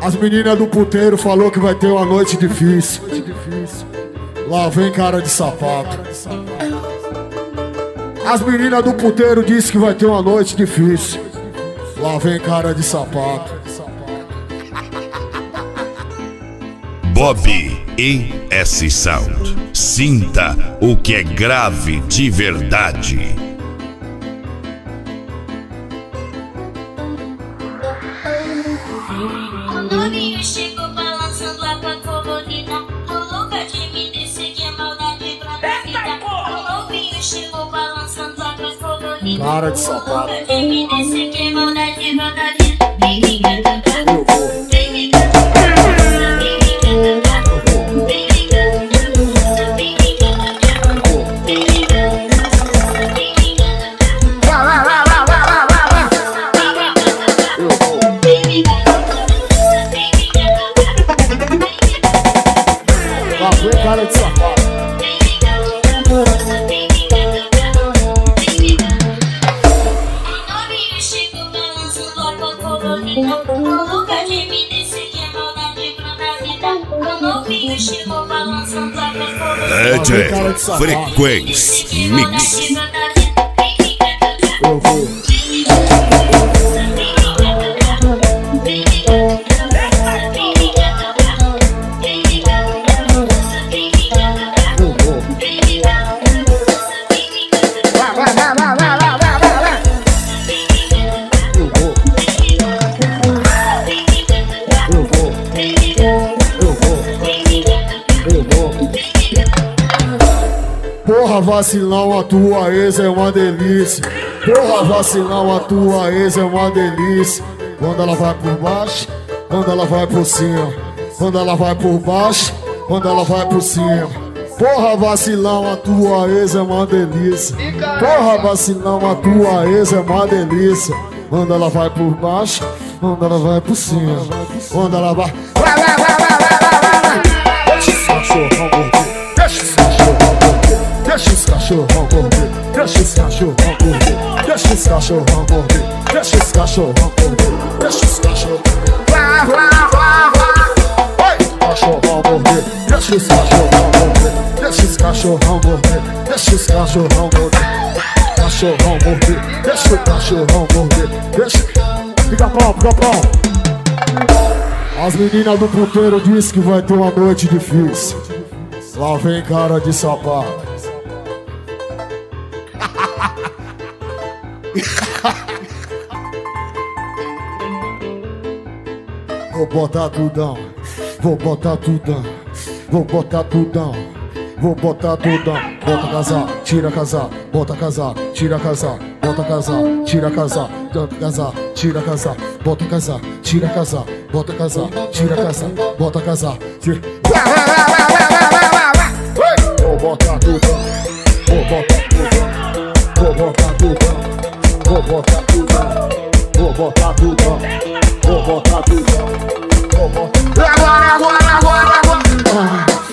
As meninas do puteiro falou que vai ter uma noite difícil. Lá vem cara de sapato. As meninas do puteiro disse que vai ter uma noite difícil. Lá vem cara de sapato. Bob ES Sound. Sinta o que é grave de verdade. O novinho chegou balançando a tua colorida. Tô louca de me descer que é maldade pra minha vida. O novinho chegou balançando a tua colorida. Cara de sapato. Tô louca de me descer que é maldade pra minha vida. Vem me cantar, vem me cantar, vem me cantar, vem me cantar, vem me cantar, vem me cantar, vem me cantar. Lá vem cara de sapato. DJ Frequência Mix. Eu vou. Porra, vacilão, a tua ex é uma delícia. Porra, vacilão, a tua ex é uma delícia. Quando ela vai por baixo, quando ela vai por cima. Quando ela vai por baixo, quando ela vai por cima. Porra, vacilão, a tua ex é uma delícia. Porra, vacilão, a tua ex é uma delícia. Quando ela vai por baixo, quando ela vai por cima. Quando ela vai... Deixa esse cachorrão morder. Deixa esse cachorrão morder. Deixa esse cachorrão morder. Deixa esse cachorrão morder. Deixa esse cachorrão morder. Deixa esse cachorrão morder. Deixa esse cachorrão morder. Deixa esse cachorrão morder. Deixa esse cachorrão morder. Deixa esse cachorrão morder. Cachorrão morder. Deixa o cachorrão morder. Deixa. Fica bom, fica bom. As meninas do puteiro disse que vai ter uma noite difícil. Lá vem cara de sapato. Vou botar tudão. Vou botar tudão. Vou botar tudão. Vou botar tudão. Bota casaco, tira casaco, bota casaco, tira casaco, bota casaco, tira casaco, bota casaco, tira casaco, bota casaco, tira casaco, bota casaco, tira casaco, bota casaco, tira. Vou botar tudão. Vou botar tudão. Vou botar tudão. Vou botar tudão. Vou botar tudão. Vou botar tudão. Vou botar. Agora.